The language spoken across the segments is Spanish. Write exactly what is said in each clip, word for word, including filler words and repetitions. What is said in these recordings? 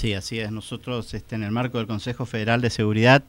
Sí, así es. Nosotros este, en el marco del Consejo Federal de Seguridad,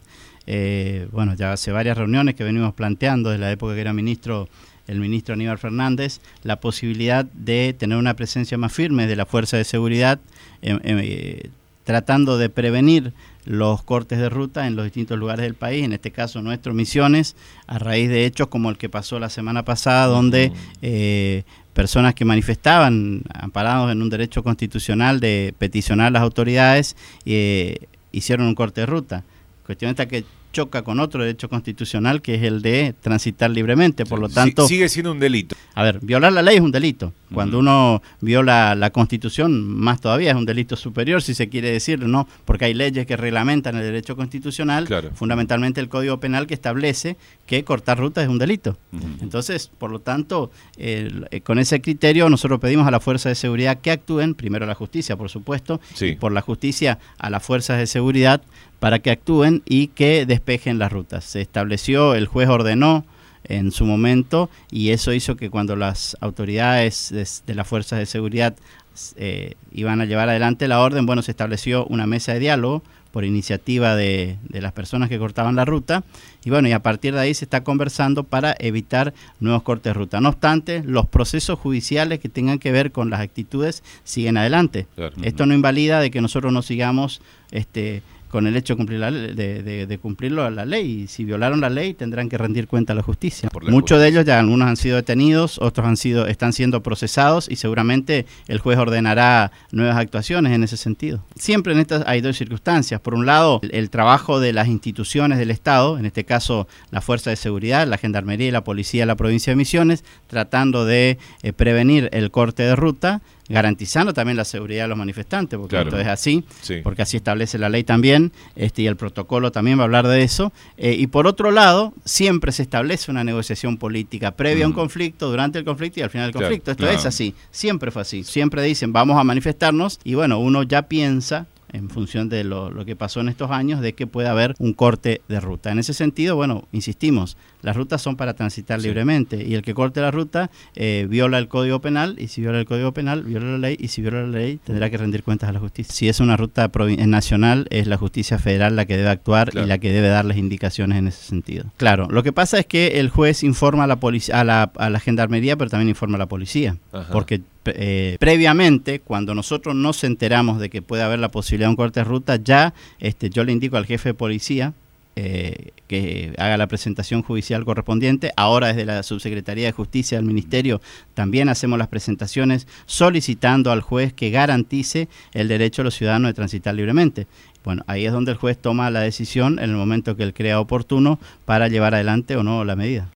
eh, bueno, ya hace varias reuniones que venimos planteando desde la época que era ministro el ministro Aníbal Fernández, la posibilidad de tener una presencia más firme de la Fuerza de Seguridad, eh, eh, tratando de prevenir los cortes de ruta en los distintos lugares del país, en este caso nuestro Misiones, a raíz de hechos como el que pasó la semana pasada, donde eh, personas que manifestaban, amparados en un derecho constitucional de peticionar a las autoridades, eh, hicieron un corte de ruta. La cuestión está que choca con otro derecho constitucional, que es el de transitar libremente, por lo tanto... Sigue siendo un delito. A ver, violar la ley es un delito. Cuando uno viola la Constitución, más todavía es un delito superior, si se quiere decir, ¿no? Porque hay leyes que reglamentan el derecho constitucional, claro. Fundamentalmente el Código Penal, que establece que cortar rutas es un delito. Uh-huh. Entonces, por lo tanto, eh, con ese criterio nosotros pedimos a la Fuerza de Seguridad que actúen, primero a la justicia, por supuesto, sí. y por la justicia a las fuerzas de seguridad, para que actúen y que despejen las rutas. Se estableció, el juez ordenó en su momento, y eso hizo que cuando las autoridades de, de las fuerzas de seguridad eh, iban a llevar adelante la orden, bueno, se estableció una mesa de diálogo por iniciativa de, de las personas que cortaban la ruta, y bueno, y a partir de ahí se está conversando para evitar nuevos cortes de ruta. No obstante, los procesos judiciales que tengan que ver con las actitudes siguen adelante. Claro. Esto no invalida de que nosotros no sigamos este con el hecho de cumplir la, de, de, de cumplirlo a la ley, y si violaron la ley tendrán que rendir cuenta a la justicia. La Muchos justicia. de ellos ya, algunos han sido detenidos, otros han sido están siendo procesados, y seguramente el juez ordenará nuevas actuaciones en ese sentido. Siempre en estas hay dos circunstancias. Por un lado, el, el trabajo de las instituciones del Estado, en este caso la Fuerza de Seguridad, la Gendarmería y la Policía de la provincia de Misiones, tratando de eh, prevenir el corte de ruta, garantizando también la seguridad de los manifestantes, porque claro. esto es así, sí. porque así establece la ley también, este y el protocolo también va a hablar de eso. Eh, y por otro lado, siempre se establece una negociación política previa mm. a un conflicto, durante el conflicto y al final del claro, conflicto. Esto claro. es así, siempre fue así. Siempre dicen, vamos a manifestarnos, y bueno, uno ya piensa, en función de lo, lo que pasó en estos años, de que puede haber un corte de ruta. En ese sentido, bueno, insistimos, las rutas son para transitar sí. libremente, y el que corte la ruta eh, viola el Código Penal, y si viola el Código Penal, viola la ley, y si viola la ley, tendrá que rendir cuentas a la justicia. Si es una ruta nacional, es la justicia federal la que debe actuar claro. y la que debe darles indicaciones en ese sentido. Claro, lo que pasa es que el juez informa a la, polic- a la, a la gendarmería, pero también informa a la policía, Ajá. porque Eh, previamente, cuando nosotros nos enteramos de que puede haber la posibilidad de un corte de ruta, ya este, yo le indico al jefe de policía eh, que haga la presentación judicial correspondiente. Ahora desde la Subsecretaría de Justicia del Ministerio también hacemos las presentaciones solicitando al juez que garantice el derecho de los ciudadanos de transitar libremente. Bueno, ahí es donde el juez toma la decisión en el momento que él crea oportuno para llevar adelante o no la medida.